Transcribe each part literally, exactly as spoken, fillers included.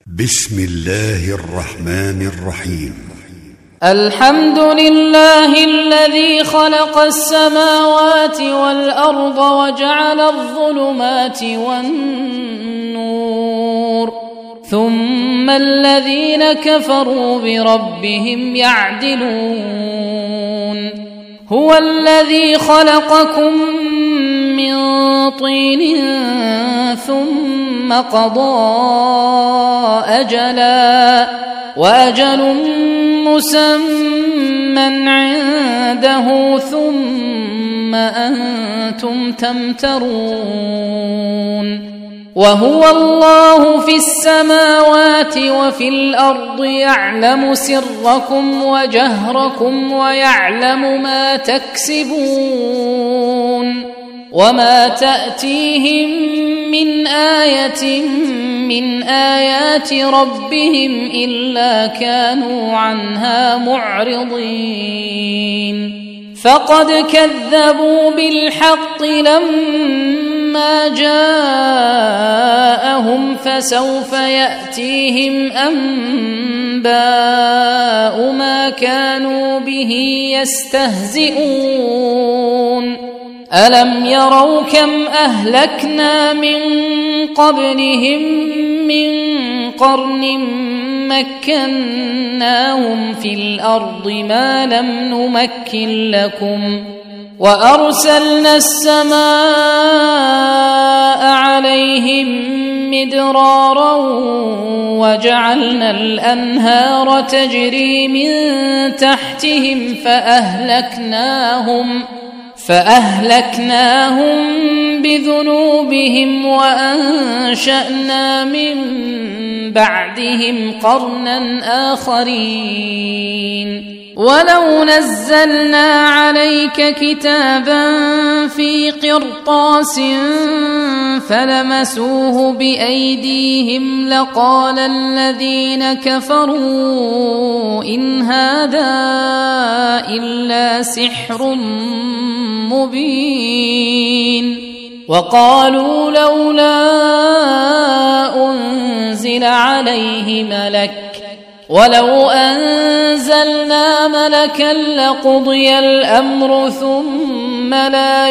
بسم الله الرحمن الرحيم. الحمد لله الذي خلق السماوات والأرض وجعل الظلمات والنور ثم الذين كفروا بربهم يعدلون. هو الذي خلقكم من طين ثم قضى أجلا وأجل مسمى عنده ثم أنتم تمترون. وهو الله في السماوات وفي الأرض يعلم سركم وجهركم ويعلم ما تكسبون. وما تأتيهم من آية من آيات ربهم إلا كانوا عنها معرضين. فقد كذبوا بالحق لما جاءهم فسوف يأتيهم أنباء ما كانوا به يستهزئون. ألم يروا كم أهلكنا من قبلهم من قرن مكناهم في الأرض ما لم نمكن لكم وأرسلنا السماء عليهم مدرارا وجعلنا الأنهار تجري من تحتهم فأهلكناهم فأهلكناهم بذنوبهم وأنشأنا من بعدهم قرنا آخرين. ولو نزلنا عليك كتابا في قرطاس فلمسوه بأيديهم لقال الذين كفروا إن هذا إلا سحر مبين. وقالوا لولا أنزل عليه ملك ولو أنزلنا ملكا لقضي الأمر ثم لا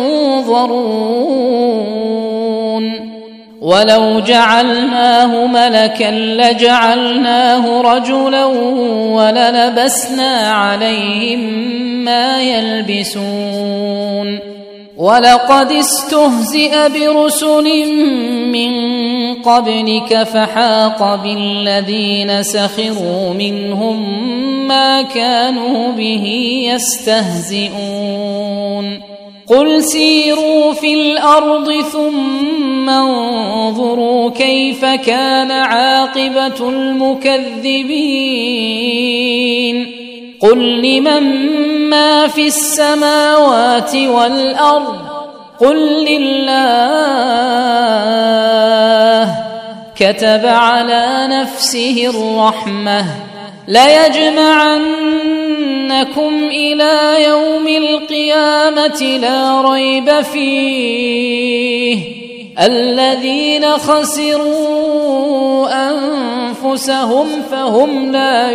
ينظرون. ولو جعلناه ملكا لجعلناه رجلا وللبسنا عليهم ما يلبسون. ولقد استهزئ برسل من قبلك فحاق بالذين سخروا منهم ما كانوا به يستهزئون. قل سيروا في الأرض ثم انظروا كيف كان عاقبة المكذبين. قل لمن ما في السماوات والأرض قل لله كتب على نفسه الرحمة ليجمعنكم إلى يوم القيامة لا ريب فيه الذين خسروا أنفسهم فهم لا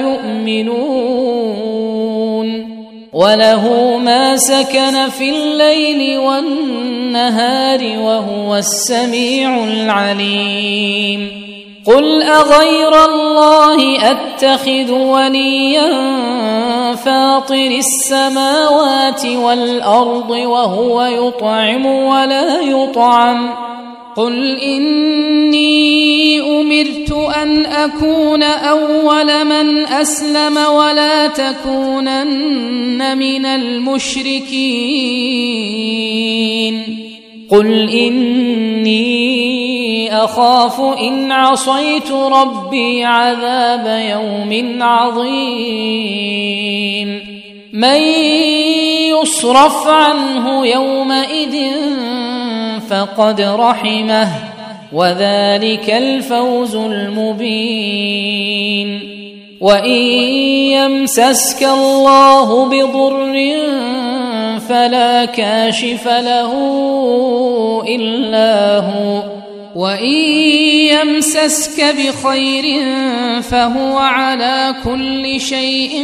يؤمنون. وله ما سكن في الليل والنهار وهو السميع العليم. قل أغير الله أتخذ وليا فاطر السماوات والأرض وهو يطعم ولا يطعم. قل إني أمرت أن أكون أول من أسلم ولا تكونن من المشركين. قل إني أخاف إن عصيت ربي عذاب يوم عظيم. من يصرف عنه يومئذ فقد رحمه وذلك الفوز المبين. وإن يمسسك الله بضر فلا كاشف له إلا هو وإن يمسسك بخير فهو على كل شيء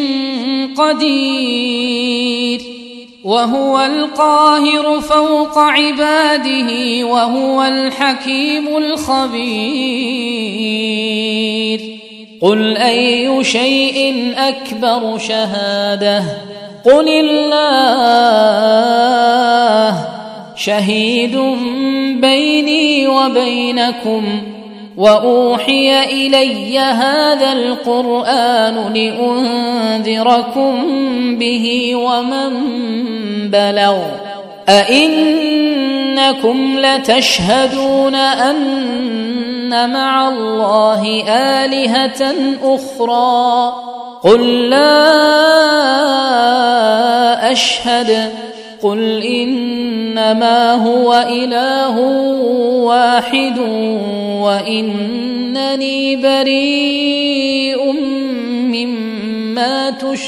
قدير وهو القاهر فوق عباده وهو الحكيم الخبير قل أي شيء أكبر شهادة قل الله شهيد بيني وبينكم وأوحي إلي هذا القرآن لأنذركم به ومن بلغ أئنكم لتشهدون أن مع الله آلهة أخرى قل لا أشهد قل إنما هو إله واحد وإنني بريء مما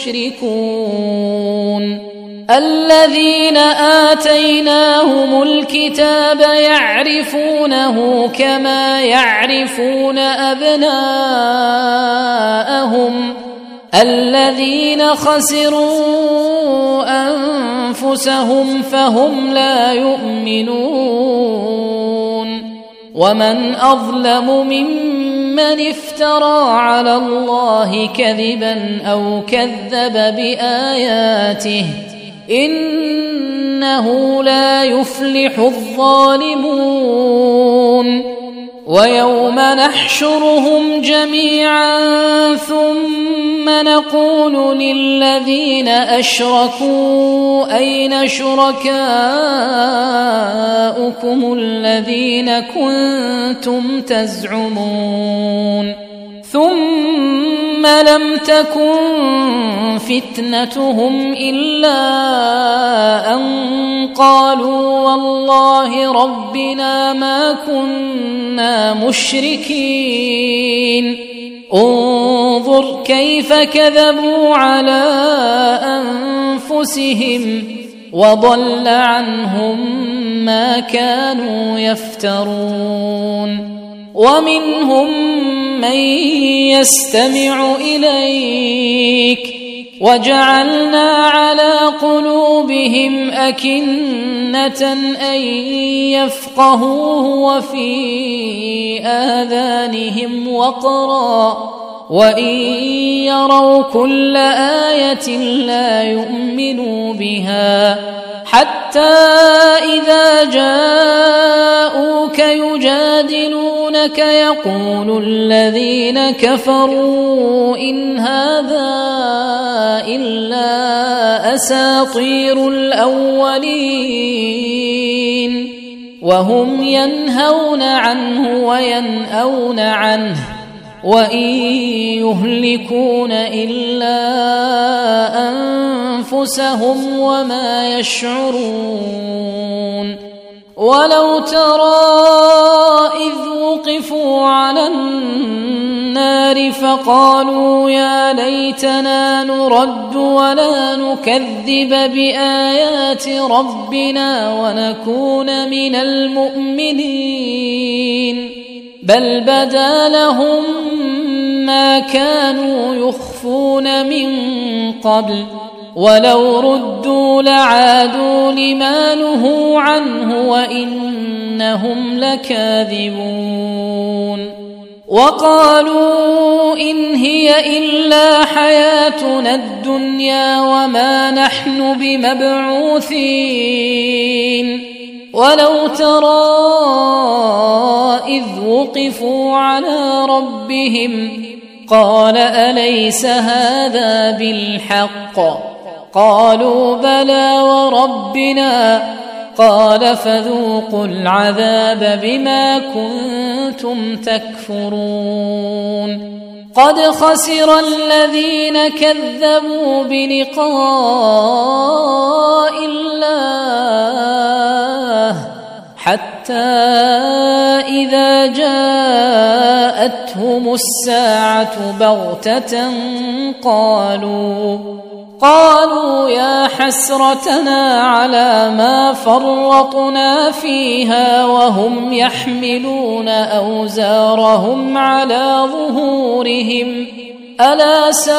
تشركون الذين آتيناهم الكتاب يعرفونه كما يعرفون أبناءهم الذين خسروا أنفسهم فهم لا يؤمنون ومن أظلم ممن افترى على الله كذبا أو كذب بآياته إنه لا يفلح الظالمون ويوم نحشرهم جميعا ثم نقول للذين أشركوا أين شركاؤكم الذين كنتم تزعمون ثم لم تكن فتنتهم إلا أن قالوا والله ربنا ما كنا مشركين انظر كيف كذبوا على أنفسهم وضل عنهم ما كانوا يفترون ومنهم من يستمع إليك وجعلنا على قلوبهم أكنة أن يفقهوه وفي آذانهم وقرا وإن يروا كل آية لا يؤمنوا بها حتى إذا جاءوك يجادلونك يقول الذين كفروا إن هذا إلا أساطير الأولين وهم ينهون عنه وينأون عنه وإن يهلكون إلا أنفسهم وما يشعرون ولو ترى إذ وقفوا على النار فقالوا يا ليتنا نرد ولا نكذب بآيات ربنا ونكون من المؤمنين بل بدا لهم ما كانوا يخفون من قبل ولو ردوا لعادوا لما نهوا عنه وإنهم لكاذبون وقالوا إن هي إلا حياتنا الدنيا وما نحن بمبعوثين ولو ترى إذ وقفوا على ربهم قال أليس هذا بالحق قالوا بلى وربنا قال فذوقوا العذاب بما كنتم تكفرون قد خسر الذين كذبوا بلقاء الله حتى إذا جاءتهم الساعة بغتة قالوا قالوا يا حسرتنا على ما فرطنا فيها وهم يحملون أوزارهم على ظهورهم ألا ساء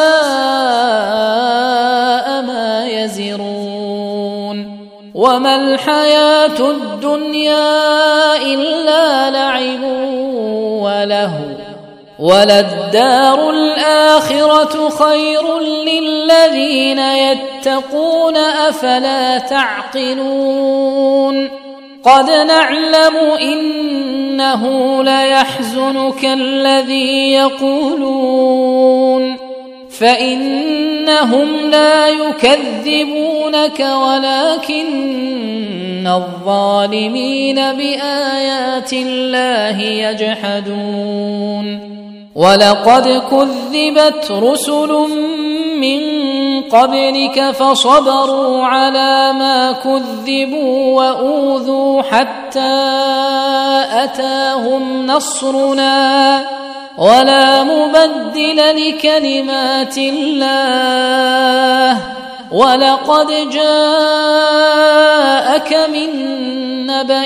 ما يزرون وما الحياة الدنيا إلا لعب ولهو وللدار الآخرة خير للذين يتقون أفلا تعقلون قد نعلم إنه ليحزنك الذي يقولون فإنهم لا يكذبونك ولكن الظالمين بآيات الله يجحدون ولقد كذبت رسل من قبلك فصبروا على ما كذبوا وأوذوا حتى أتاهم نصرنا ولا مبدل لكلمات الله ولقد جاءك من نبأ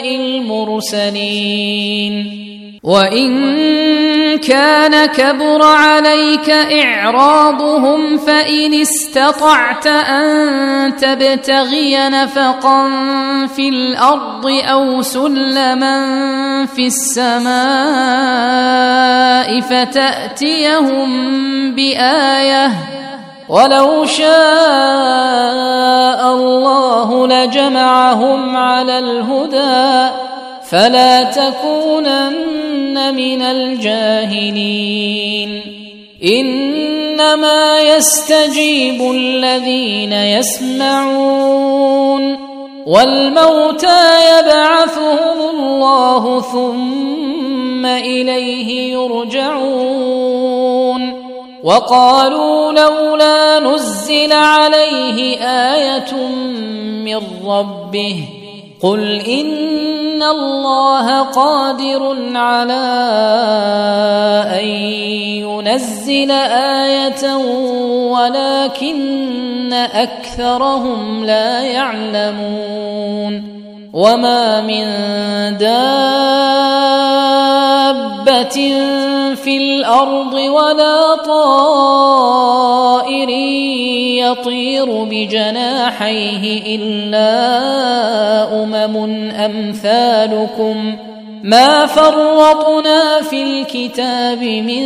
المرسلين وإن كان كبر عليك إعراضهم فإن استطعت أن تبتغي نفقا في الأرض أو سلما في السماء فتأتيهم بآية ولو شاء الله لجمعهم على الهدى فلا تكونن من الجاهلين إنما يستجيب الذين يسمعون والموتى يبعثهم الله ثم إليه يرجعون وقالوا لولا نزل عليه آية من ربه قل إن الله قادر على أن ينزل آية ولكن أكثرهم لا يعلمون وما من دابة في الأرض ولا طائر يطير بجناحيه إلا أمم أمثالكم ما فرطنا في الكتاب من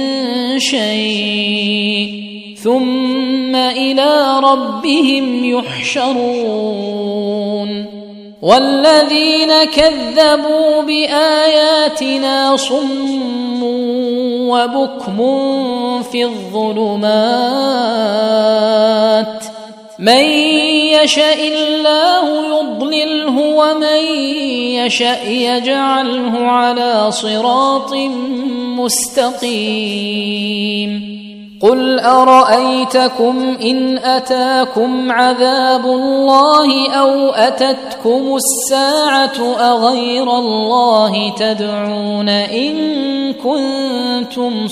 شيء ثم إلى ربهم يحشرون والذين كذبوا بآياتنا صم وبكم في الظلمات من يشاء الله يضلله ومن يشاء يجعله على صراط مستقيم قل أرأيتكم إن أتاكم عذاب الله أو أتتكم الساعة أغير الله تدعون إن كنتم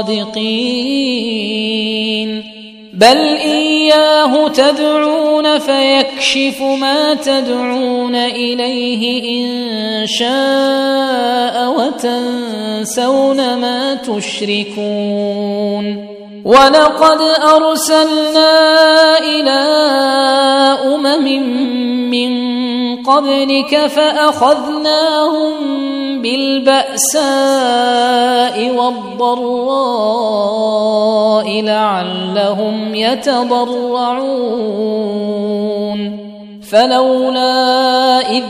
صادقين بل إياه تدعون فيكشف ما تدعون إليه إن شاء وتنسون ما تشركون ولقد أرسلنا إلى أمم من قبلك فأخذناهم بالبأساء والضراء لعلهم يتضرعون فلولا إذ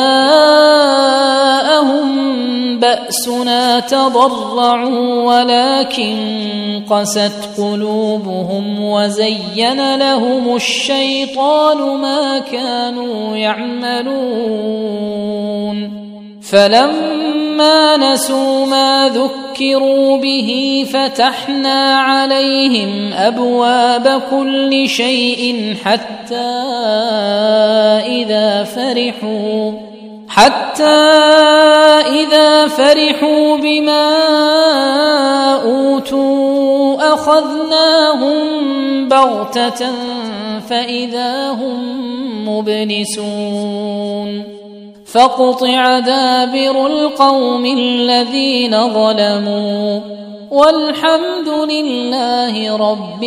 جاءهم بأسنا تضرعوا ولكن قست قلوبهم وزين لهم الشيطان ما كانوا يعملون فلما نسوا ما ذكروا به فتحنا عليهم أبواب كل شيء حتى إذا فرحوا حتى إذا فرحوا بما أوتوا أخذناهم بغتة فإذا هم مبلسون فقطع دابر القوم الذين ظلموا والحمد لله رب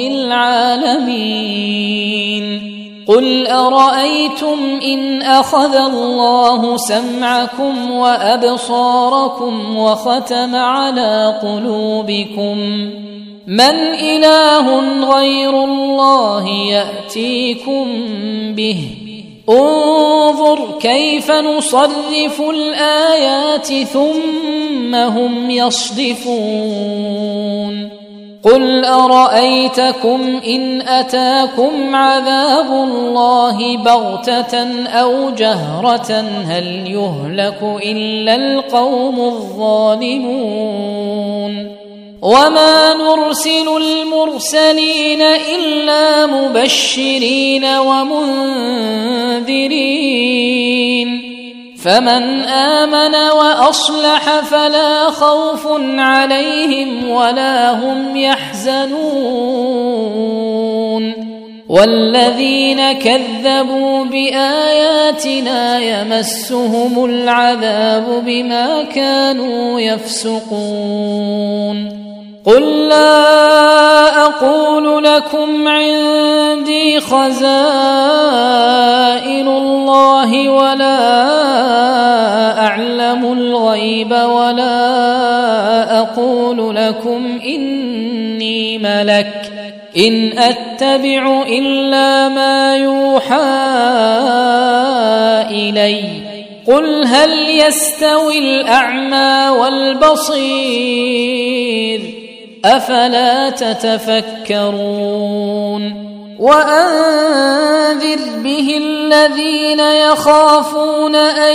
العالمين. قل أرأيتم إن أخذ الله سمعكم وأبصاركم وختم على قلوبكم من إله غير الله يأتيكم به انظر كيف نصرف الآيات ثم هم يصدفون. قل أرأيتكم إن أتاكم عذاب الله بغتة أو جهرة هل يهلك إلا القوم الظالمون. وما نرسل المرسلين إلا مبشرين ومنذرين فمن آمن وأصلح فلا خوف عليهم ولا هم يحزنون. والذين كذبوا بآياتنا يمسهم العذاب بما كانوا يفسقون. قل لا أقول لكم عندي خزائن الله ولا أعلم الغيب ولا أقول لكم إني ملك إن أتبع إلا ما يوحى إلي. قل هل يستوي الأعمى والبصير أفلا تتفكرون. وأنذر به الذين يخافون أن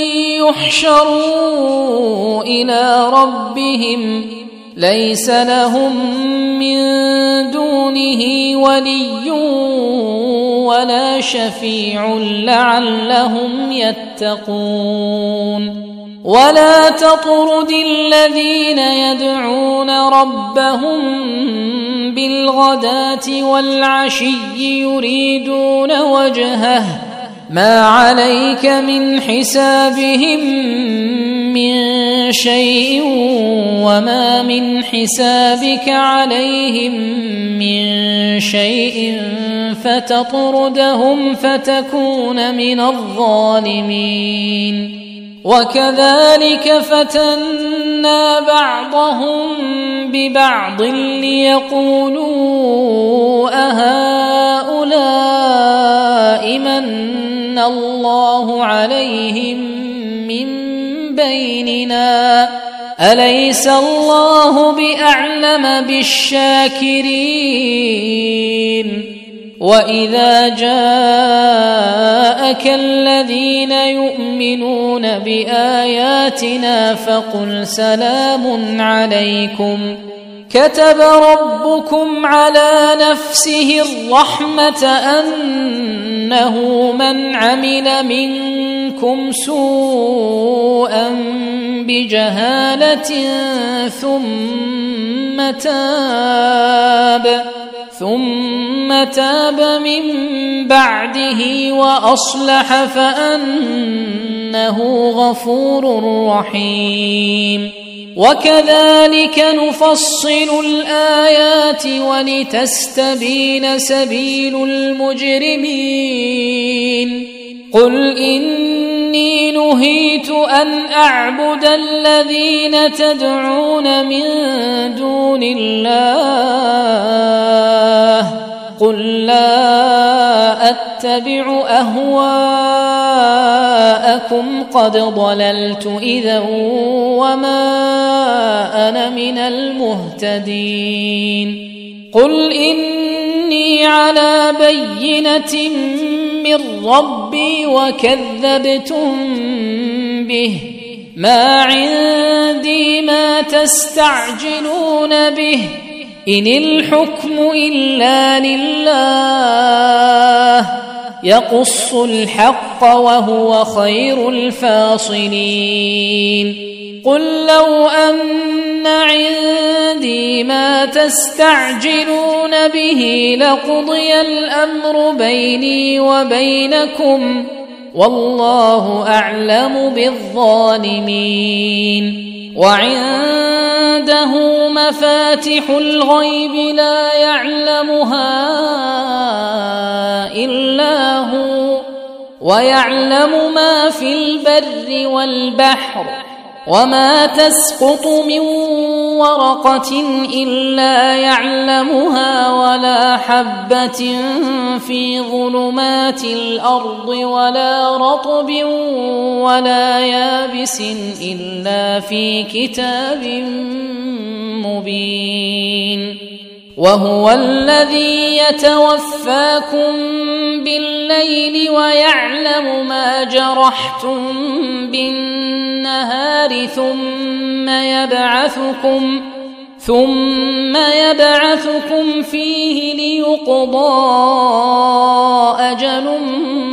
يحشروا إلى ربهم ليس لهم من دونه ولي ولا شفيع لعلهم يتقون. ولا تطرد الذين يدعون ربهم بالغداة والعشي يريدون وجهه ما عليك من حسابهم من شيء وما من حسابك عليهم من شيء فتطردهم فتكون من الظالمين. وكذلك فتنا بعضهم ببعض ليقولوا أهؤلاء من الله عليهم من بيننا أليس الله بأعلم بالشاكرين. وإذا جاءك الذين يؤمنون بآياتنا فقل سلام عليكم كتب ربكم على نفسه الرحمة أنه من عمل منكم سوءا بجهالة ثم تاب ثم تاب من بعده وأصلح فأنه غفور رحيم. وكذلك نفصل الآيات ولتستبين سبيل المجرمين. قل إني نهيت أن أعبد الذين تدعون من دون الله قل لا أتبع أهواءكم قد ضللت إذا وما أنا من المهتدين. قل إني على بينة من ربي وكذبتم به ما عندي ما تستعجلون به إن الحكم إلا لله يقص الحق وهو خير الفاصلين. قل لو أن عندي ما تستعجلون به لقضي الأمر بيني وبينكم والله أعلم بالظالمين وعنده مفاتح الغيب لا يعلمها إلا هو ويعلم ما في البر والبحر وما تسقط من ورقة إلا يعلمها ولا حبة في ظلمات الأرض ولا رطب ولا يابس إلا في كتاب مبين وهو الذي يتوفاكم بالليل ويعلم ما جرحتم بالنهار ثم يبعثكم ثم يبعثكم فيه ليقضى أجل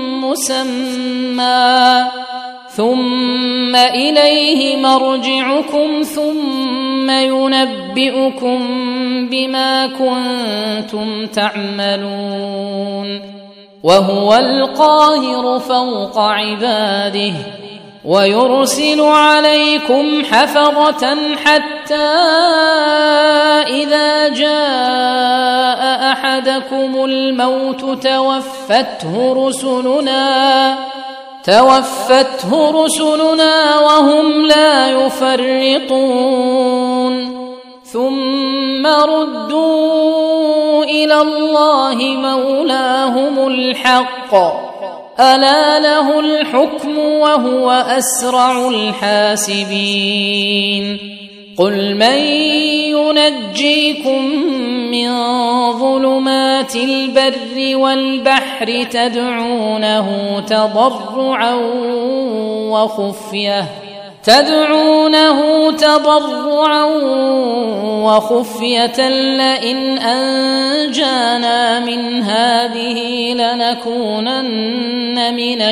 مسمى ثم إليه مرجعكم ثم ينبئكم بما كنتم تعملون وهو القاهر فوق عباده ويرسل عليكم حفظة حتى إذا جاء أحدكم الموت توفته رسلنا توفته رسلنا وهم لا يفرطون ثم ردوا إلى الله مولاهم الحق ألا له الحكم وهو أسرع الحاسبين قل من ينجيكم من ظلمات البر والبحر تدعونه تضرعا وخفية تدعونه تضرعا وخفية لئن أنجانا من هذه لنكونن من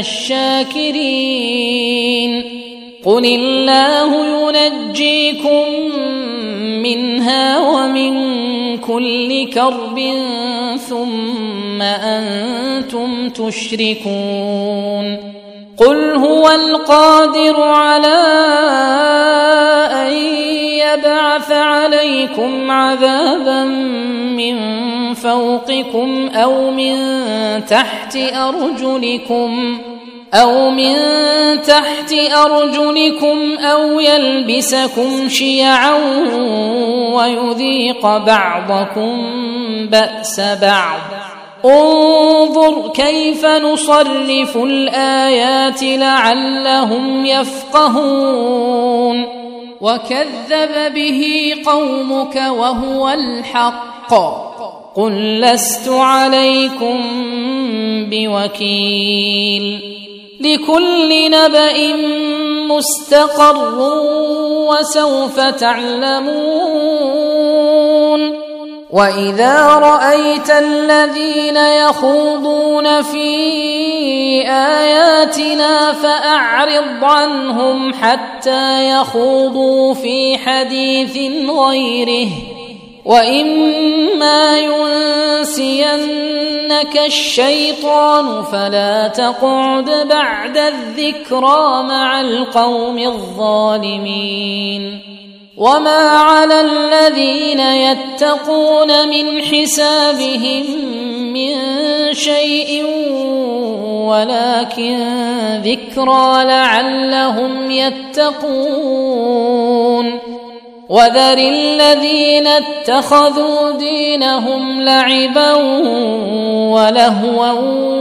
الشاكرين قل الله ينجيكم منها ومن كل كرب ثم أنتم تشركون قل هو القادر على أن يبعث عليكم عذابا من فوقكم أو من تحت أرجلكم أو من تحت أرجلكم أو يلبسكم شيعا ويذيق بعضكم بأس بعض انظر كيف نصرف الآيات لعلهم يفقهون وكذب به قومك وهو الحق قل لست عليكم بوكيل لكل نبأ مستقر وسوف تعلمون وإذا رأيت الذين يخوضون في آياتنا فأعرض عنهم حتى يخوضوا في حديث غيره وإما ينسينك الشيطان فلا تقعد بعد الذكرى مع القوم الظالمين وما على الذين يتقون من حسابهم من شيء ولكن ذكرى لعلهم يتقون وذر الذين اتخذوا دينهم لعبا ولهوا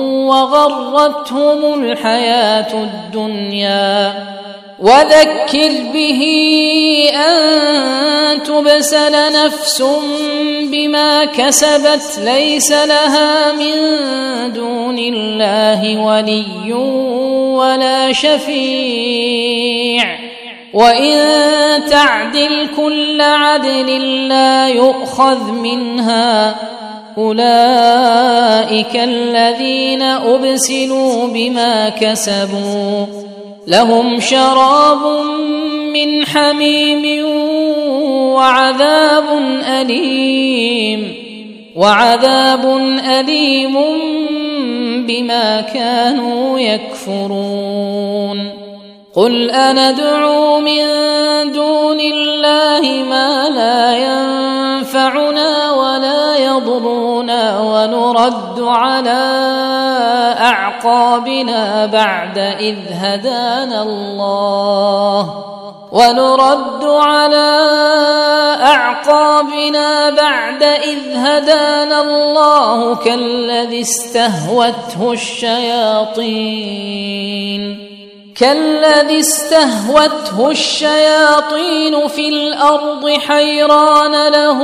وغرتهم الحياة الدنيا وذكر به أن تبسل نفس بما كسبت ليس لها من دون الله ولي ولا شفيع وإن تعدل كل عدل لا يؤخذ منها أولئك الذين أبسلوا بما كسبوا لهم شراب من حميم وعذاب أليم وعذاب أليم بما كانوا يكفرون قل أندعو من دون الله ما لا ينفعنا ولا يضرنا ونرد على أعقابنا بعد إذ هدانا الله ونرد على أعقابنا بعد إذ هدانا الله كالذي استهوته الشياطين كالذي استهوته الشياطين في الأرض حيران له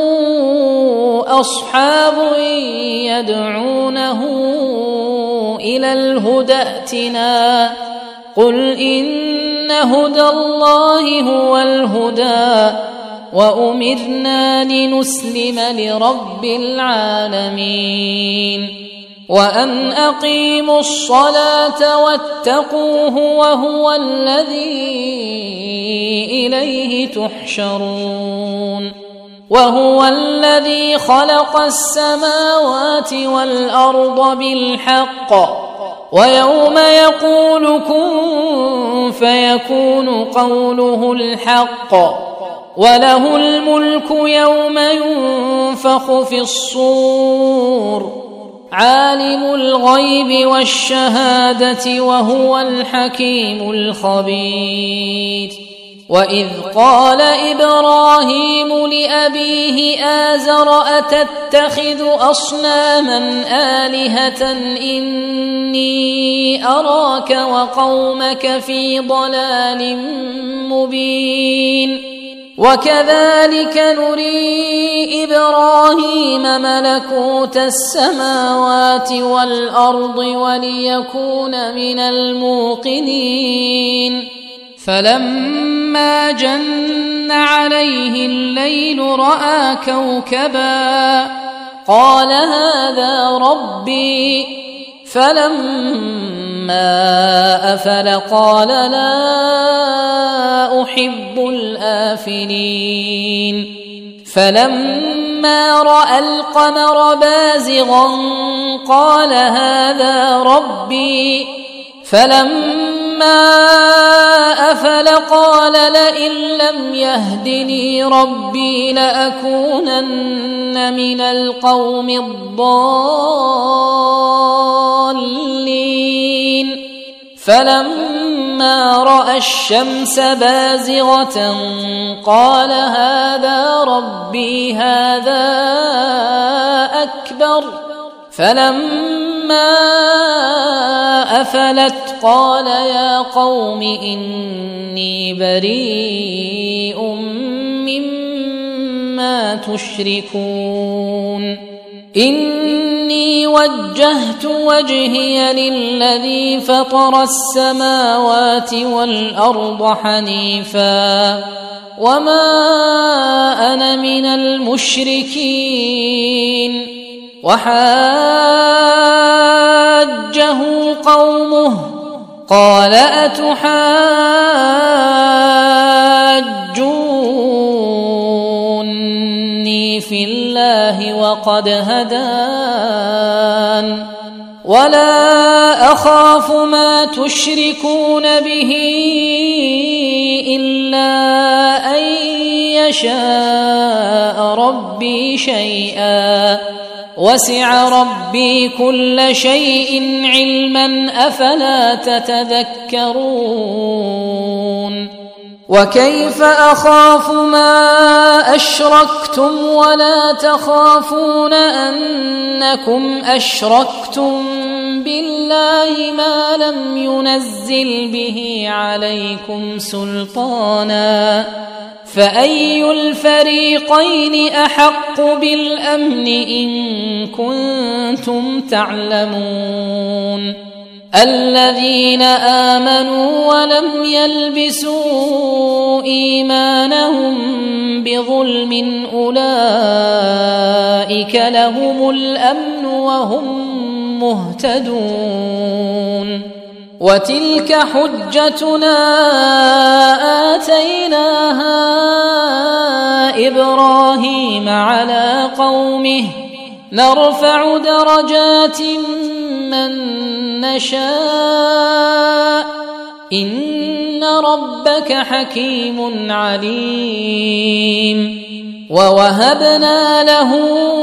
أصحاب يدعونه إلى الهدى ائتنا قل إن هدى الله هو الهدى وأمرنا لنسلم لرب العالمين وأن أقيموا الصلاة واتقوه وهو الذي إليه تحشرون وهو الذي خلق السماوات والأرض بالحق ويوم يقول كن فيكون قوله الحق وله الملك يوم ينفخ في الصور عالم الغيب والشهادة وهو الحكيم الخبير وإذ قال إبراهيم لأبيه آزر أتتخذ أصناما آلهة إني أراك وقومك في ضلال مبين وكذلك نري إبراهيم ملكوت السماوات والأرض وليكون من الموقنين فلما جن عليه الليل رأى كوكبا قال هذا ربي فلما أفل قال لا أحب الآفلين فلما رأى القمر بازغا قال هذا ربي فلما أفل قال لئن لم يهدني ربي لأكونن من القوم الضالين فلما رأى الشمس بازغة قال هذا ربي هذا أكبر فلما أفلت قال يا قوم إني بريء مما تشركون إني وجهت وجهي للذي فطر السماوات والأرض حنيفا وما أنا من المشركين وحاجه قومه قال أتحاجوني في الله وقد هدان ولا أخاف ما تشركون به إلا أن يشاء ربي شيئا وسع ربي كل شيء علما أفلا تتذكرون وكيف أخاف ما أشركتم ولا تخافون أنكم أشركتم بالله ما لم ينزل به عليكم سلطانا فأي الفريقين أحق بالأمن إن كنتم تعلمون الذين آمنوا ولم يلبسوا إيمانهم بظلم أولئك لهم الأمن وهم مهتدون وتلك حجتنا آتيناها إبراهيم على قومه نرفع درجات من نشاء إن ربك حكيم عليم. ووهبنا له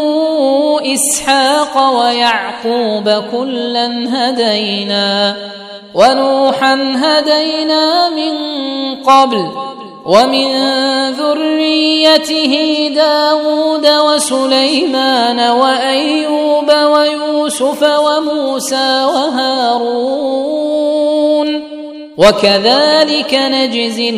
إسحاق ويعقوب كلا هدينا ونوحا هدينا من قبل ومن ذريته داود وسليمان وأيوب ويوسف وموسى وهارون وكذلك نجزي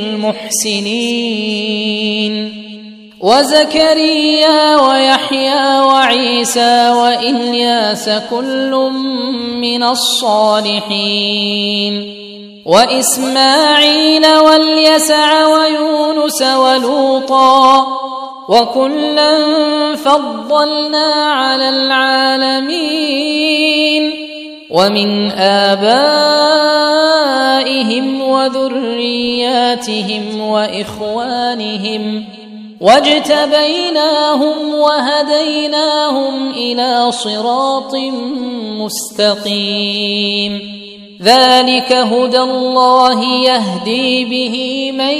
المحسنين. وزكريا ويحيى وعيسى وإلياس كل من الصالحين وإسماعيل واليسع ويونس ولوطا وكلا فضلنا على العالمين ومن آبائهم وذرياتهم وإخوانهم واجتبيناهم وهديناهم إلى صراط مستقيم. ذلك هدى الله يهدي به من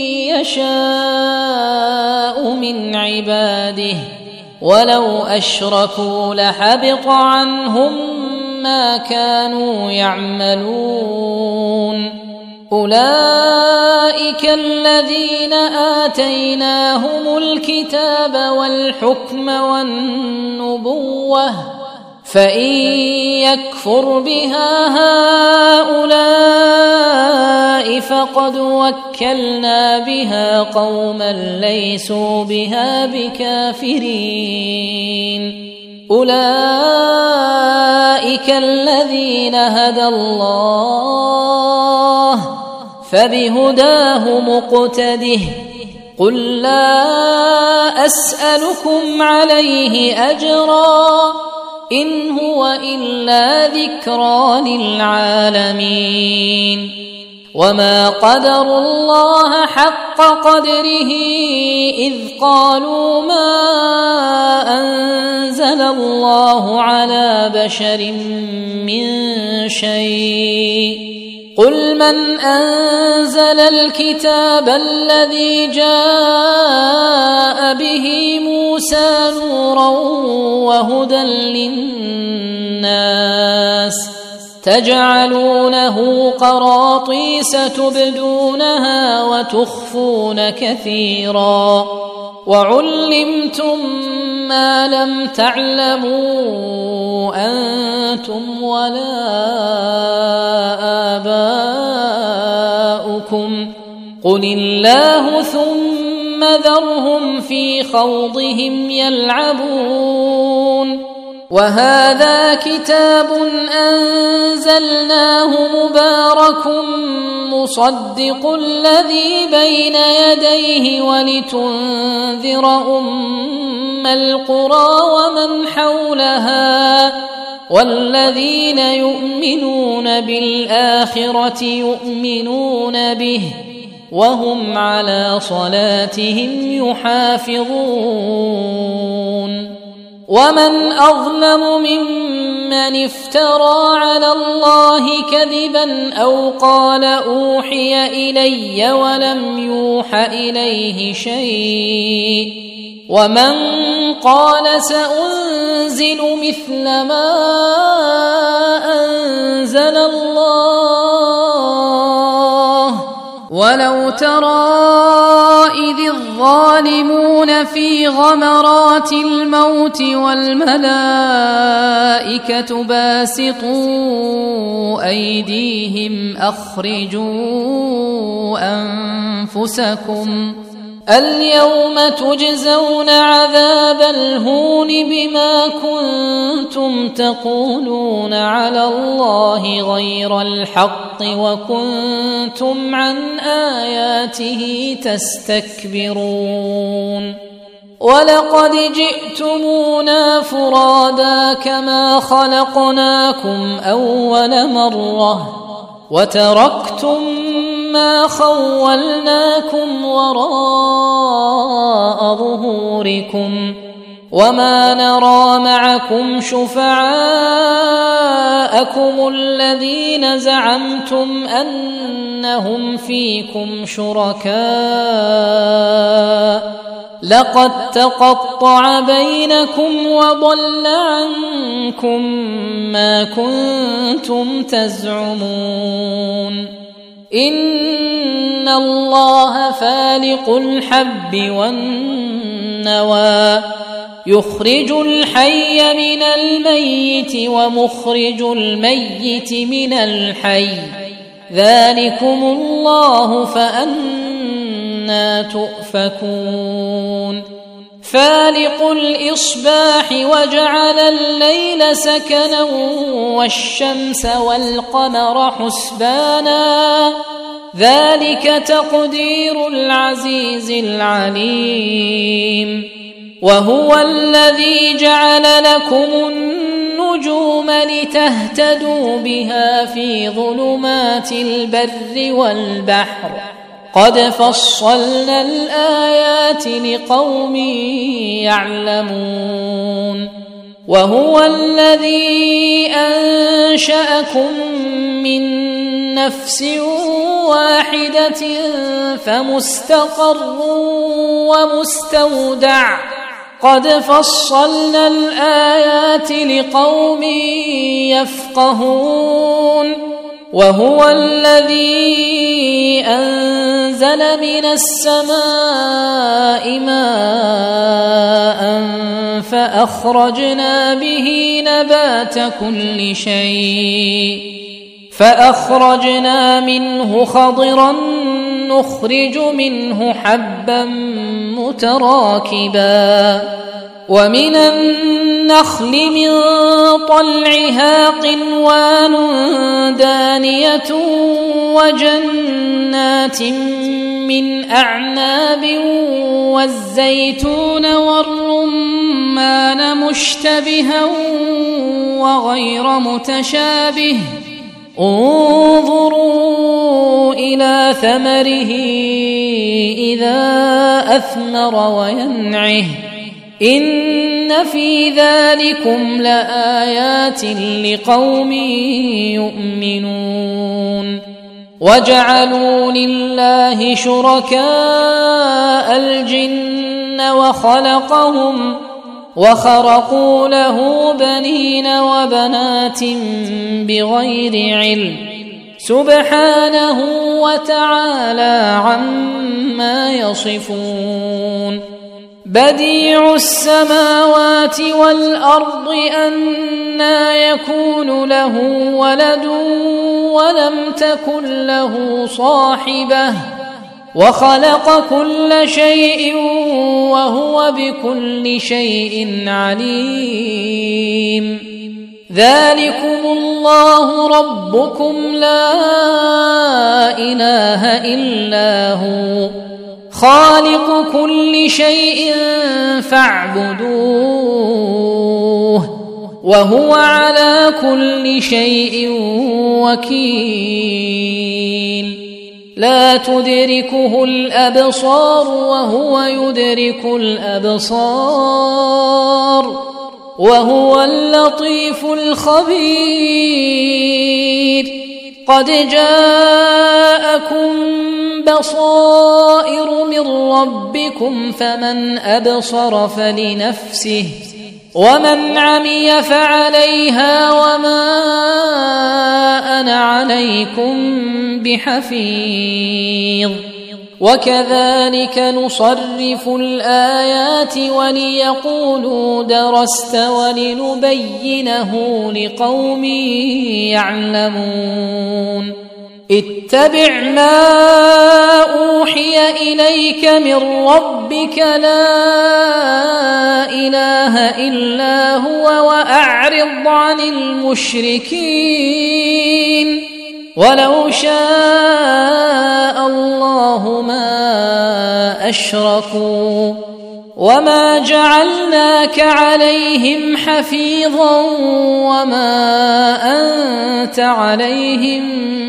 يشاء من عباده ولو أشركوا لحبط عنهم ما كانوا يعملون. أولئك الذين آتيناهم الكتاب والحكم والنبوة فإن يكفر بها هؤلاء فقد وكلنا بها قوما ليسوا بها بكافرين. أولئك الذين هدى الله فبهداه مقتده. قل لا أسألكم عليه أجرا إن هو إلا ذكرى للعالمين. وما قدروا الله حق قدره إذ قالوا ما أنزل الله على بشر من شيء. قل من أنزل الكتاب الذي جاء به موسى نورا وهدى للناس تجعلونه قراطيس تبدونها وتخفون كثيرا وعلمتم ما لم تعلموا أنتم ولا آباؤكم قل الله ثم ذرهم في خوضهم يلعبون. وهذا كتاب أنزلناه مبارك مصدق الذي بين يديه ولتنذر أم القرى ومن حولها والذين يؤمنون بالآخرة يؤمنون به وهم على صلاتهم يحافظون. ومن أظلم ممن افترى على الله كذبا أو قال أوحي إلي ولم يوح إليه شيء ومن قال سأنزل مثل ما أنزل الله ولو ترى إذ الظالمون في غمرات الموت والملائكة باسطوا أيديهم أخرجوا أنفسكم اليوم تجزون عذاب الهون بما كنتم تقولون على الله غير الحق وكنتم عن آياته تستكبرون. ولقد جئتمونا فرادا كما خلقناكم أول مرة وتركتم ما خولناكم وراء ظهوركم وما نرى معكم شفعاءكم الذين زعمتم أنهم فيكم شركاء لقد تقطع بينكم وضل عنكم ما كنتم تزعمون إن الله فالق الحب والنوى يخرج الحي من الميت ومخرج الميت من الحي ذلكم الله فأنى تؤفكون فالق الإصباح وجعل الليل سكنا والشمس والقمر حسبانا ذلك تقدير العزيز العليم وهو الذي جعل لكم النجوم لتهتدوا بها في ظلمات البر والبحر قد فصلنا الآيات لقوم يعلمون وهو الذي أنشأكم من نفس واحدة فمستقر ومستودع قد فصلنا الآيات لقوم يفقهون وهو الذي أنزل من السماء ماء فأخرجنا به نبات كل شيء فأخرجنا منه خضرا نخرج منه حبا متراكبا ومن النخل من طلعها قنوان دانية وجنات من أعناب والزيتون والرمان مشتبها وغير متشابه انظروا إلى ثمره إذا أثمر وينعه إن في ذلكم لآيات لقوم يؤمنون وجعلوا لله شركاء الجن وخلقهم وخرقوا له بنين وبنات بغير علم سبحانه وتعالى عما يصفون بديع السماوات والأرض أنى يكون له ولد ولم تكن له صاحبة وخلق كل شيء وهو بكل شيء عليم ذلكم الله ربكم لا إله إلا هو خالق كل شيء فاعبدوه وهو على كل شيء وكيل لا تدركه الأبصار وهو يدرك الأبصار وهو اللطيف الخبير قد جاءكم بصائر من ربكم فمن أبصر فلنفسه ومن عمي فعليها وما أنا عليكم بحفيظ وكذلك نصرف الآيات وليقولوا درست ولنبينه لقوم يعلمون اتبع ما أوحي إليك من ربك لا إله إلا هو وأعرض عن المشركين ولو شاء الله ما أشركوا وما جعلناك عليهم حفيظا وما أنت عليهم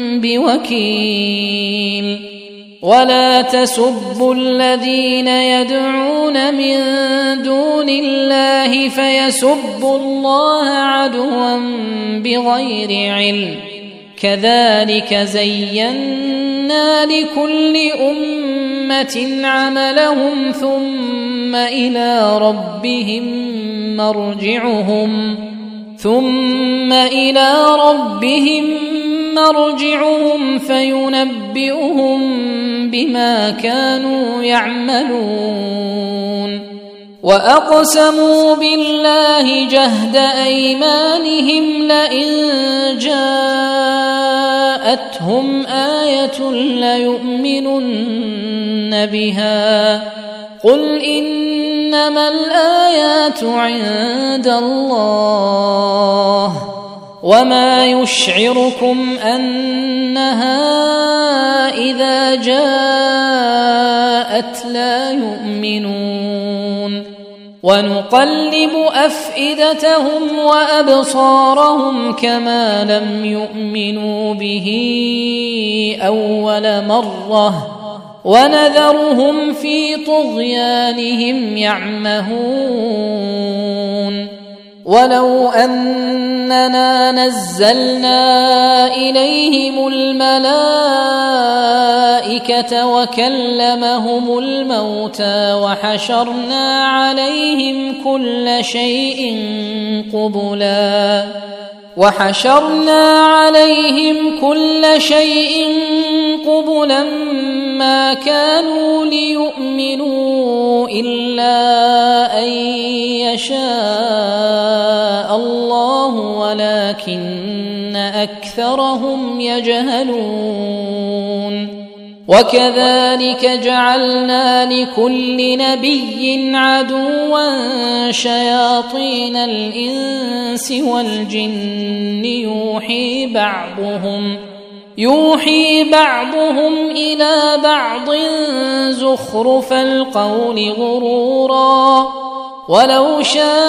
بوكيل ولا تسبوا الذين يدعون من دون الله فيسبوا الله عدوا بغير علم كذلك زينا لكل أمة عملهم ثم إلى ربهم مرجعهم ثم إلى ربهم مرجعهم فينبئهم بما كانوا يعملون وأقسموا بالله جهد أيمانهم لئن جاءتهم آية ليؤمنن بها قل إنما الآيات عند الله وما يشعركم أنها إذا جاءت لا يؤمنون ونقلب أفئدتهم وأبصارهم كما لم يؤمنوا به أول مرة ونذرهم في طغيانهم يعمهون ولو أننا نزلنا إليهم الملائكة وكلمهم الموتى وحشرنا عليهم كل شيء قبلا وحشرنا عليهم كل شيء قبلا ما كانوا ليؤمنوا إلا أن يشاء الله ولكن أكثرهم يجهلون وكذلك جعلنا لكل نبي عدوا شياطين الإنس والجن يوحي بعضهم يوحي بعضهم إلى بعض زخرف القول غرورا ولو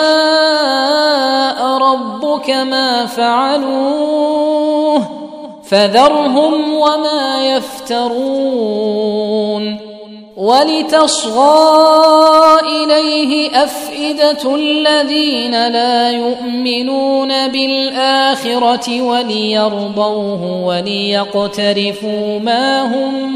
شاء ربك ما فعلوه فذرهم وما يفترون ولتصغى إليه أفئدة الذين لا يؤمنون بالآخرة وليرضوه وليقترفوا ما هم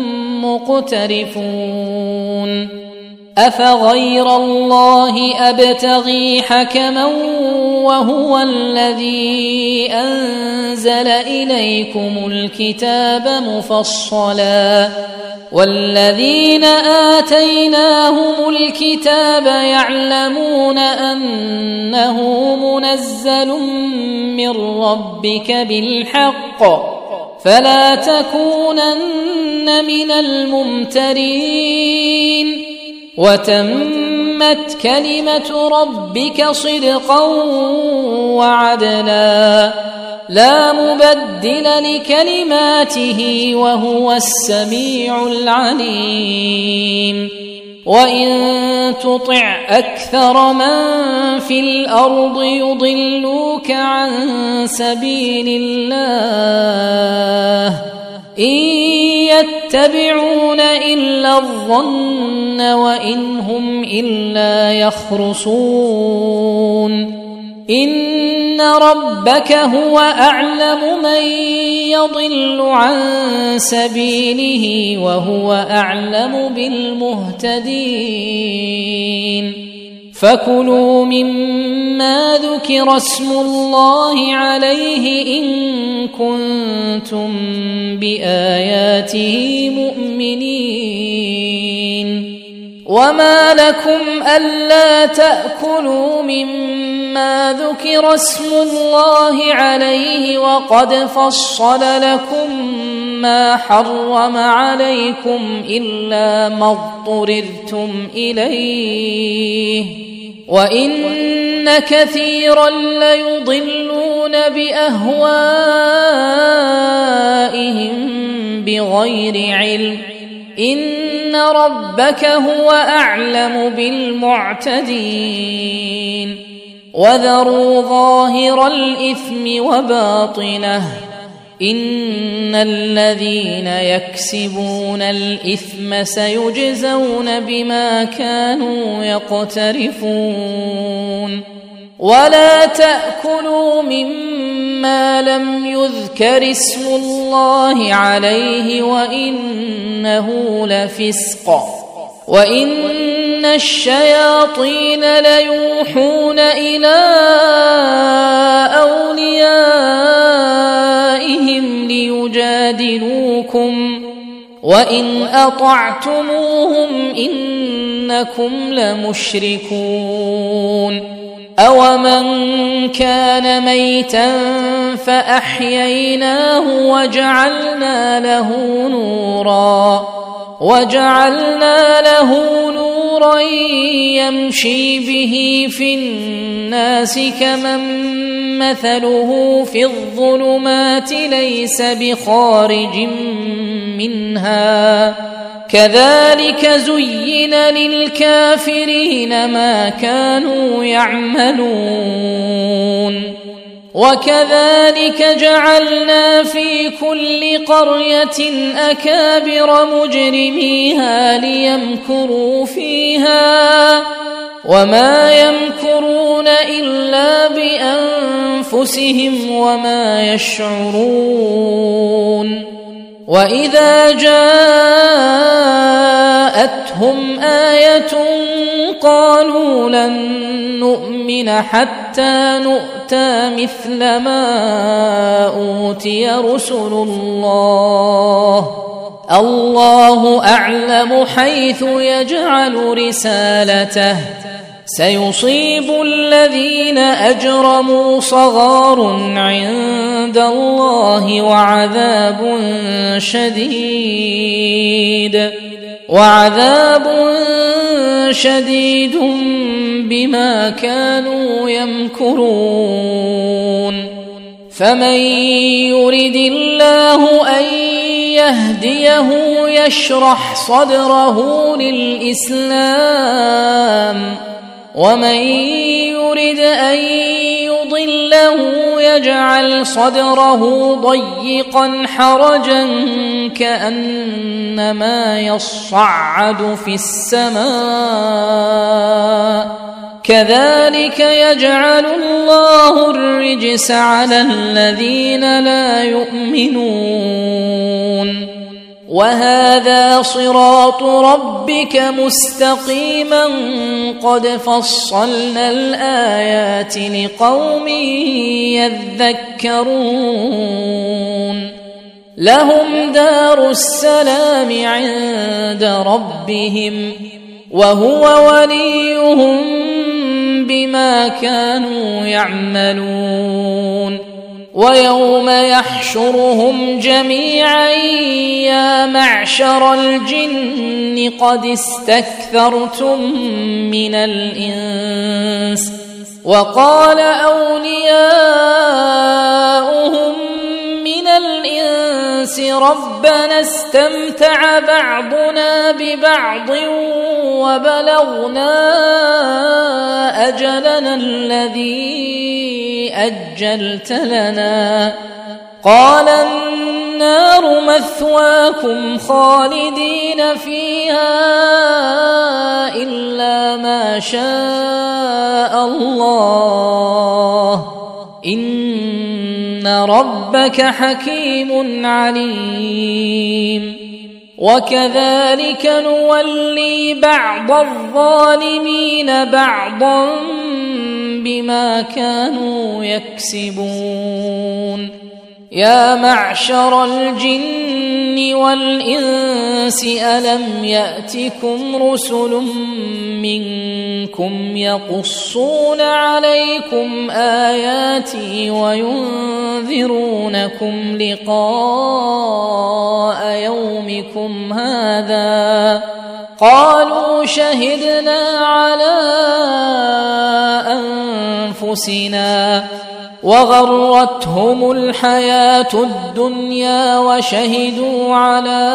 مقترفون أفغير الله أبتغي حكما وهو الذي أنزل إليكم الكتاب مفصلا والذين آتيناهم الكتاب يعلمون أنه منزل من ربك بالحق فلا تكونن من الممترين وتمت كلمة ربك صدقا وعدلا لا مبدل لكلماته وهو السميع العليم وإن تطع أكثر من في الأرض يضلوك عن سبيل الله إن يتبعون إلا الظن وإن هم إلا يخرصون إن ربك هو أعلم من يضل عن سبيله وهو أعلم بالمهتدين فكلوا مما ذكر اسم الله عليه إن كنتم بآياته مؤمنين وما لكم ألا تأكلوا مما ذكر اسم الله عليه وقد فصل لكم ما حرم عليكم إلا ما اضطررتم إليه وإن كثيرا ليضلون بأهوائهم بغير علم إن ربك هو أعلم بالمعتدين وذروا ظاهر الإثم وباطنه إن الذين يكسبون الإثم سيجزون بما كانوا يقترفون ولا تأكلوا مما لم يذكر اسم الله عليه وإنه لفسق وإن الشياطين ليوحون إلى أوليائهم ليجادلوكم وإن أطعتموهم إنكم لمشركون أومن كان ميتا فأحييناه وجعلنا له نورا وجعلنا له نورا يمشي به في الناس كمن مثله في الظلمات ليس بخارج منها كذلك زين للكافرين ما كانوا يعملون وكذلك جعلنا في كل قرية أكابر مجرميها ليمكروا فيها وما يمكرون إلا بأنفسهم وما يشعرون وإذا جاءتهم آية قالوا لن نؤمن حتى نؤتى مثل ما أوتي رسل الله الله أعلم حيث يجعل رسالته سيصيب الذين أجرموا صغار عند الله وعذاب شديد وعذاب شديد بما كانوا يمكرون فمن يرد الله أن يهديه يشرح صدره للإسلام ومن يرد أن يضله يجعل صدره ضيقا حرجا كأنما يصعد في السماء كذلك يجعل الله الرجس على الذين لا يؤمنون وهذا صراط ربك مستقيما قد فصلنا الآيات لقوم يذكرون لهم دار السلام عند ربهم وهو وليهم بما كانوا يعملون ويوم يحشرهم جميعا يا معشر الجن قد استكثرتم من الإنس وقال أولياؤهم من الإنس ربنا استمتع بعضنا ببعض وبلغنا أجلنا الذي أجلت لنا قال النار مثواكم خالدين فيها إلا ما شاء الله إن ربك حكيم عليم وكذلك نولي بعض الظالمين بعضا بما كانوا يكسبون يا معشر الجن والإنس ألم يأتكم رسل منكم يقصون عليكم آياتي وينذرونكم لقاء يومكم هذا قالوا شهدنا على أنفسنا وغرتهم الحياة الدنيا وشهدوا على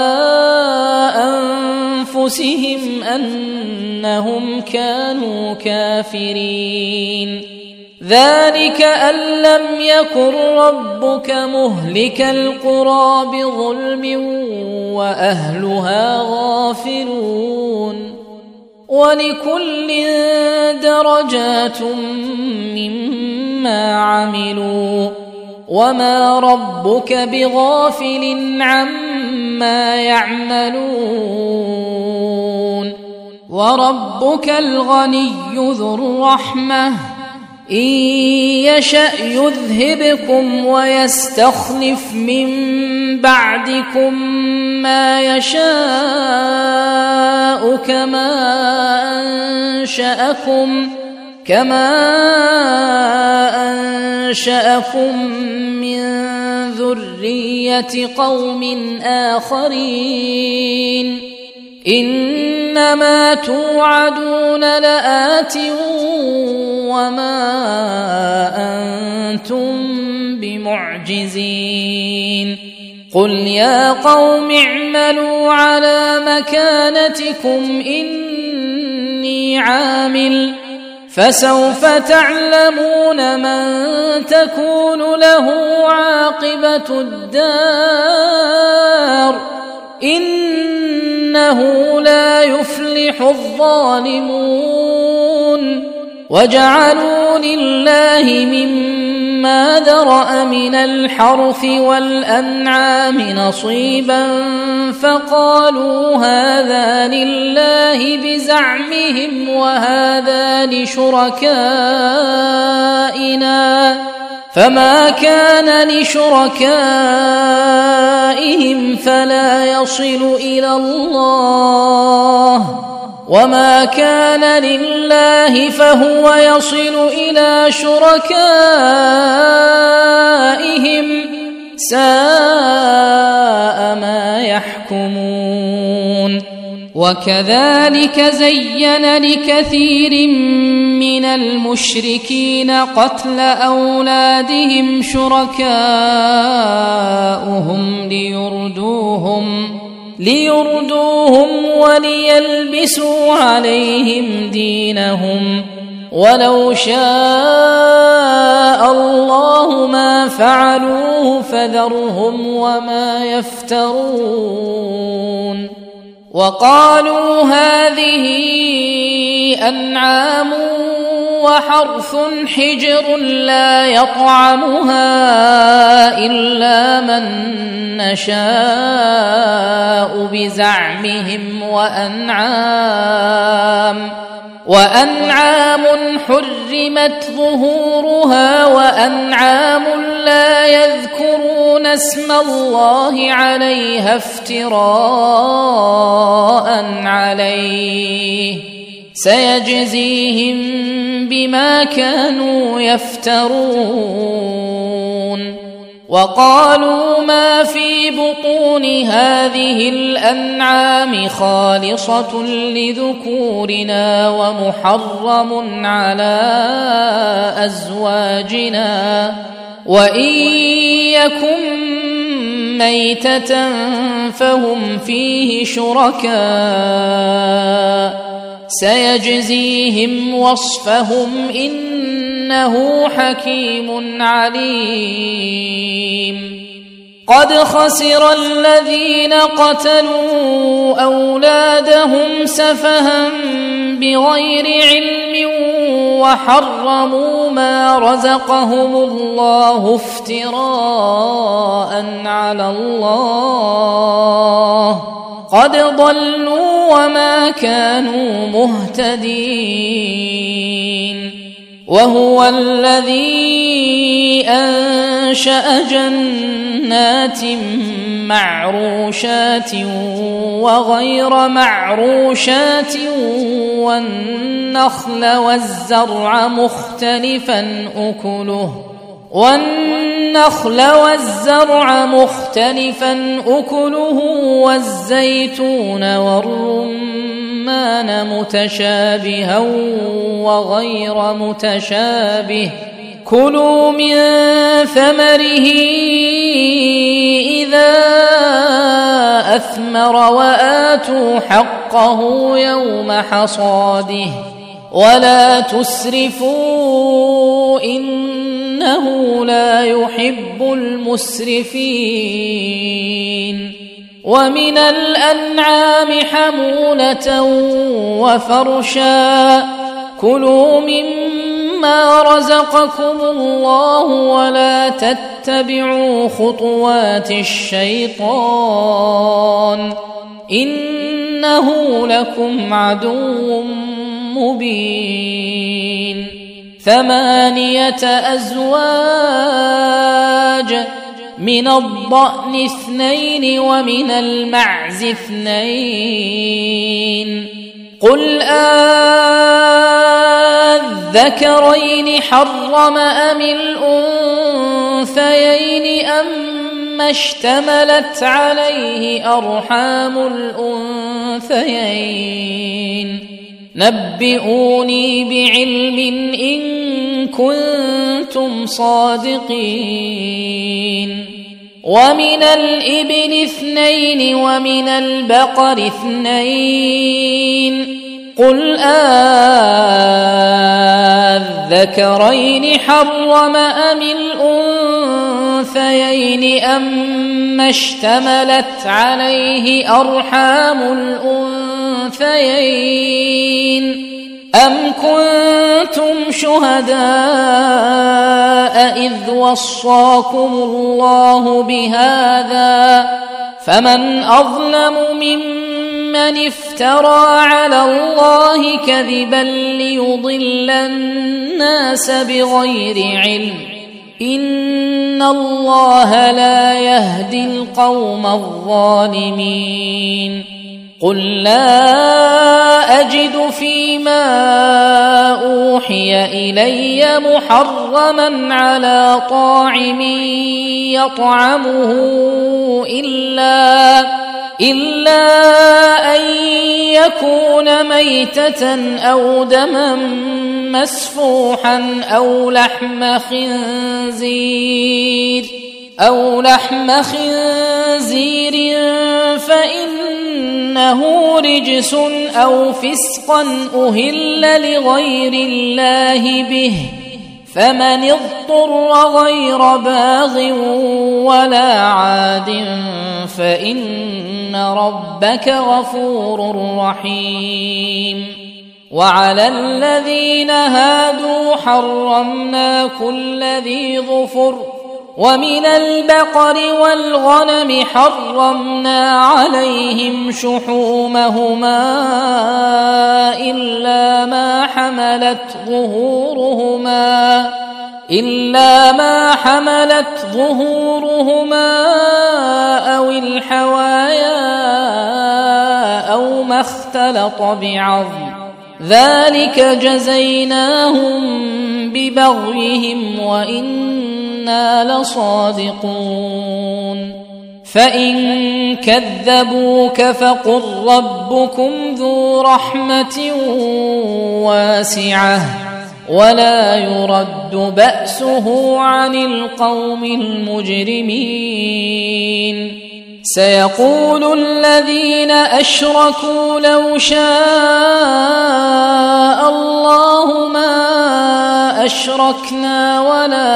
أنفسهم أنهم كانوا كافرين. ذلك أن لم يكن ربك مهلك القرى بظلم وأهلها غافلون. ولكل درجات مما عملوا وما ربك بغافل عما يعملون. وربك الغني ذو الرحمة إن يشأ يذهبكم ويستخلف من بعدكم ما يشاء كما أنشأكم كما أنشأكم من ذرية قوم آخرين. إنما توعدون لآت وما أنتم بمعجزين. قل يا قوم اعملوا على مكانتكم إني عامل فسوف تعلمون من تكون له عاقبة الدار إنه لا يفلح الظالمون. وجعلوا لله مما ذرأ من الحرث والأنعام نصيبا فقالوا هذا لله بزعمهم وهذا لشركائنا فما كان لشركائهم فلا يصل إلى الله وما كان لله فهو يصل إلى شركائهم ساء ما يحكمون. وكذلك زين لكثير من المشركين قتل أولادهم شركاؤهم ليردوهم ليردوهم وليلبسوا عليهم دينهم ولو شاء الله ما فعلوه فذرهم وما يفترون. وقالوا هذه أنعام وحرث حجر لا يطعمها إلا من نشاء بزعمهم وأنعام وأنعام حرمت ظهورها وأنعام لا يذكرون اسم الله عليها افتراء عليه سيجزيهم بما كانوا يفترون. وقالوا ما في بطون هذه الأنعام خالصة لذكورنا ومحرم على أزواجنا وإن يكن ميتة فهم فيه شركاء سيجزيهم وصفهم إنه حكيم عليم. قد خسر الذين قتلوا أولادهم سفها بغير علم وحرموا ما رزقهم الله افتراء على الله قد ضلوا وما كانوا مهتدين. وهو الذي أنشأ جنات معروشات وغير معروشات والنخل والزرع مختلفا أكله والنخل والزرع مختلفا أكله والزيتون والرمان كان متشابها وغير متشابه كلوا من ثمره إذا أثمر وآتوا حقه يوم حصاده ولا تسرفوا إنه لا يحب المسرفين ومن الأنعام حمولة وفرشا كلوا مما رزقكم الله ولا تتبعوا خطوات الشيطان إنه لكم عدو مبين ثمانية أزواج من الضأن اثنين ومن المعز اثنين قل أذكرين حرم أم الأنثيين أما اشتملت عليه أرحام الأنثيين نبئوني بعلم إن كنتم صادقين ومن الإبل اثنين ومن البقر اثنين قل أذكرين حرم أم الأنثيين أما اشتملت عليه أرحام الأنثيين أم كنتم شهداء إذ وصاكم الله بهذا فمن أظلم ممن افترى على الله كذبا ليضل الناس بغير علم إن الله لا يهدي القوم الظالمين قل لا أجد فيما أوحي إلي محرما على طاعم يطعمه إلا إلا أن يكون ميتة أو دما مسفوحا أو لحم خنزير أو لحم خنزير فإنه رجس أو فسقا أهل لغير الله به فمن اضطر غير باغ ولا عاد فإن ربك غفور رحيم وعلى الذين هادوا حرمنا كل ذي ظفر ومن البقر والغنم حرمنا عليهم شحومهما إلا ما حملت ظهورهما إلا ما حملت ظهورهما أو الحوايا أو ما اختلط بعظم ذلك جزيناهم ببغيهم وإنا لصادقون فإن كذبوك فقل ربكم ذو رحمة واسعة ولا يرد بأسه عن القوم المجرمين سيقول الذين أشركوا لو شاء الله ما أشركنا ولا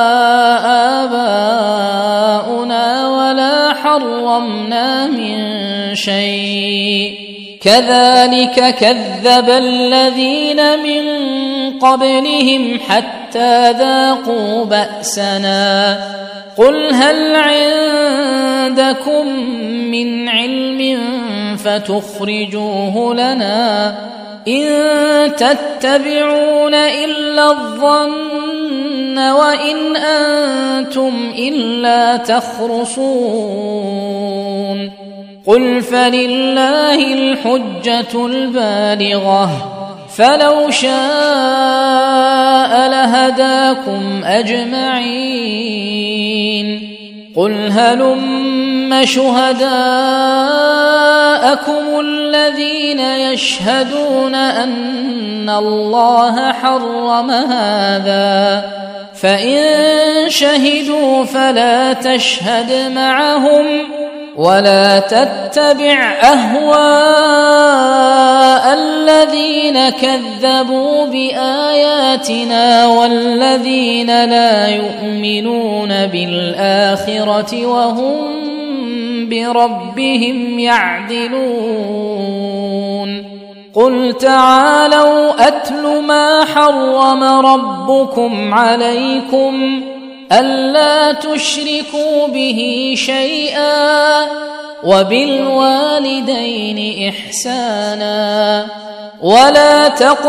آباؤنا ولا حرمنا من شيء كذلك كذب الذين من قبلهم حتى ذاقوا بأسنا قل هل عندكم من علم فتخرجوه لنا إن تتبعون إلا الظن وإن أنتم إلا تخرصون قل فلله الحجة البالغة فلو شاء لهداكم أجمعين قل هلم شهداءكم جاءكم الذين يشهدون أن الله حرم هذا فإن شهدوا فلا تشهد معهم ولا تتبع أهواء الذين كذبوا بآياتنا والذين لا يؤمنون بالآخرة وهم بربهم يعدلون قل تعالوا أتل ما حرم ربكم عليكم ألا تشركوا به شيئا وبالوالدين إحسانا ولا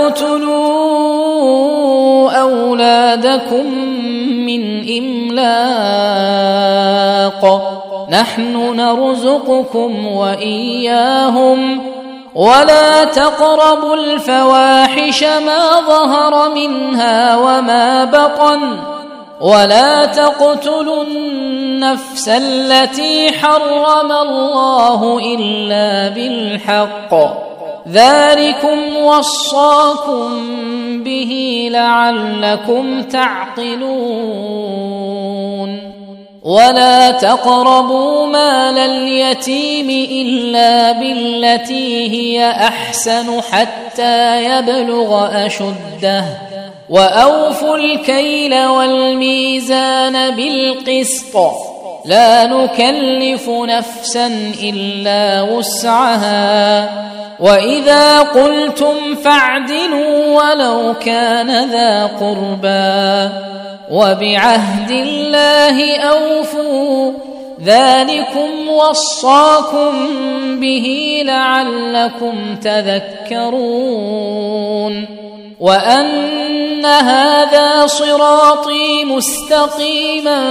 تقتلوا أولادكم من إملاق نحن نرزقكم وإياهم ولا تقربوا الفواحش ما ظهر منها وما بطن ولا تقتلوا النفس التي حرم الله إلا بالحق ذلكم وصاكم به لعلكم تعقلون ولا تقربوا مال اليتيم إلا بالتي هي أحسن حتى يبلغ أشده وأوفوا الكيل والميزان بالقسط لا نكلف نفسا إلا وسعها وإذا قلتم فاعدلوا ولو كان ذا قربى وبعهد الله أوفوا ذلكم وصاكم به لعلكم تذكرون وأن هذا صراطي مستقيما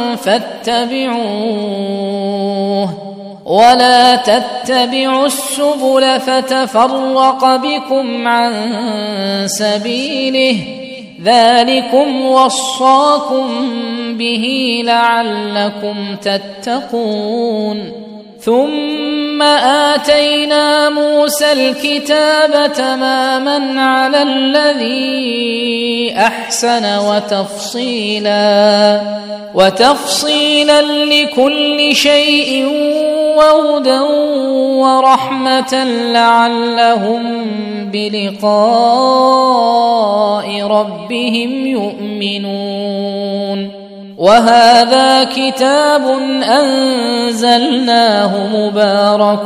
فاتبعوه ولا تتبعوا السبل فتفرق بكم عن سبيله ذلكم وصاكم به لعلكم تتقون ثم آتينا موسى الكتاب تماما على الذي أحسن وتفصيلا وتفصيلا لكل شيء وهدى ورحمة لعلهم بلقاء ربهم يؤمنون وهذا كتاب أنزلناه مبارك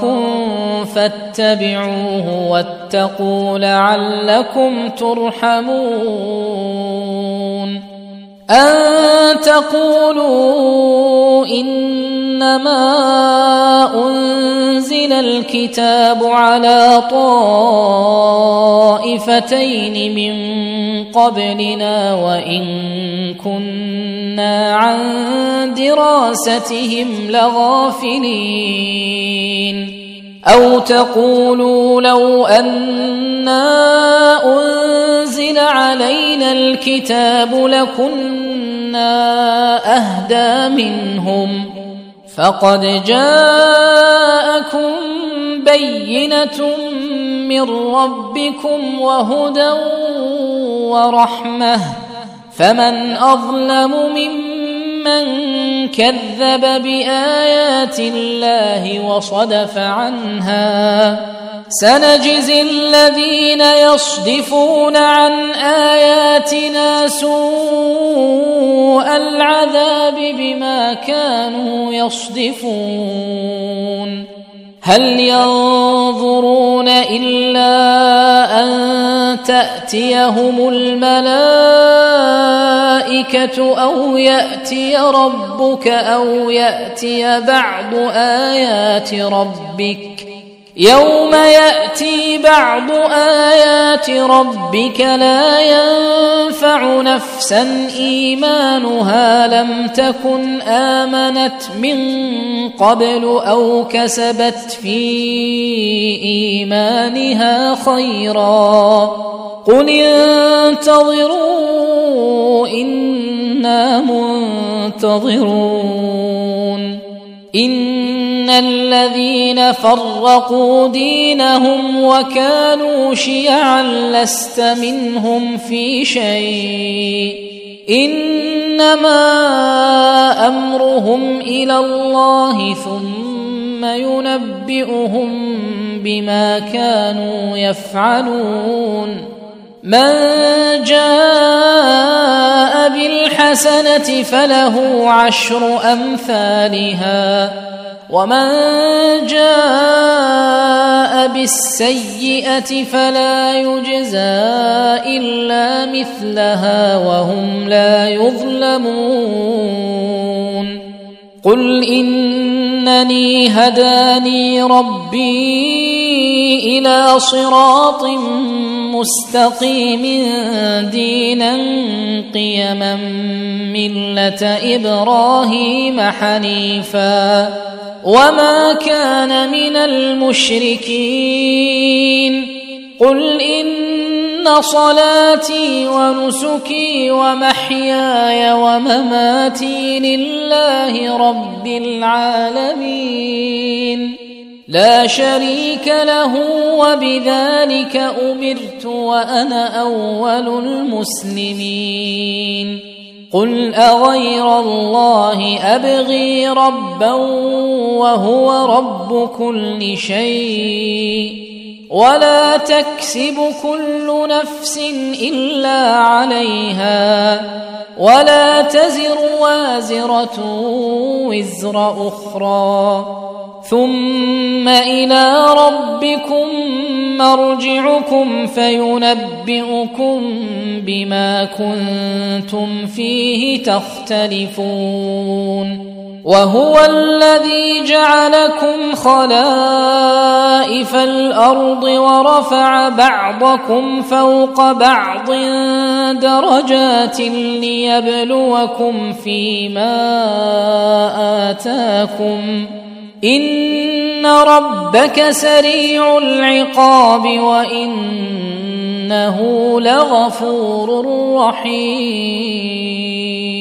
فاتبعوه واتقوا لعلكم ترحمون أن تقولوا إنما أنزل الكتاب على طائفتين من قبلنا وإن كنا عن دراستهم لغافلين أو تقولوا لو أنا أنزل علينا الكتاب لكنا أهدى منهم فقد جاءكم بينة من ربكم وهدى ورحمة فمن أظلم ممن كذب بآيات الله وصدف عنها سنجزي الذين يصدفون عن آياتنا سوء العذاب بما كانوا يصدفون هل ينظرون إلا أن تأتيهم الملائكة أو يأتي ربك أو يأتي بعض آيات ربك يوم يأتي بعض آيات ربك لا ينفع نفسا إيمانها لم تكن آمنت من قبل أو كسبت في إيمانها خيرا قل انتظروا إنا منتظرون إن الذين فرقوا دينهم وكانوا شيعا لست منهم في شيء إنما أمرهم إلى الله ثم ينبئهم بما كانوا يفعلون من جاء بالحسنة فله عشر أمثالها ومن جاء بالسيئة فلا يجزى إلا مثلها وهم لا يظلمون قل إنني هداني ربي إلى صراط مستقيم دينا قيما ملة إبراهيم حنيفا وما كان من المشركين قل إن صلاتي ونسكي ومحياي ومماتي لله رب العالمين لا شريك له وبذلك أمرت وأنا أول المسلمين قل أغير الله أبغي ربا وهو رب كل شيء ولا تكسب كل نفس إلا عليها ولا تزر وازرة وزر أخرى ثم إلى ربكم مرجعكم فينبئكم بما كنتم فيه تختلفون وهو الذي جعلكم خلائف الأرض ورفع بعضكم فوق بعض درجات ليبلوكم فيما آتاكم إن ربك سريع العقاب وإنه لغفور رحيم